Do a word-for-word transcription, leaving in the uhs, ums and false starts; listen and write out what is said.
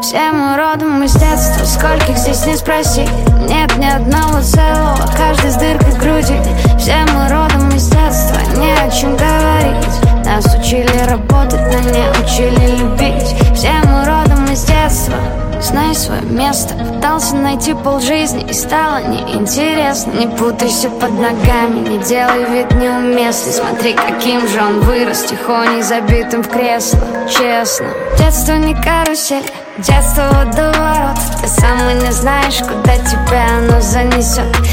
Все мы родом из детства, скольких здесь не спроси. Нет ни одного целого, каждый с дыркой в груди. Все мы родом из детства, не о чем говорить. Нас учили работать, но не учили любить. Все мы родом из детства. Знай свое место, пытался найти полжизни, и стало неинтересно. Не путайся под ногами, не делай вид неуместный. Смотри, каким же он вырос, тихоней забитым в кресло. Честно, детство не карусель, детство водоворот. Ты сам и не знаешь, куда тебя оно занесет.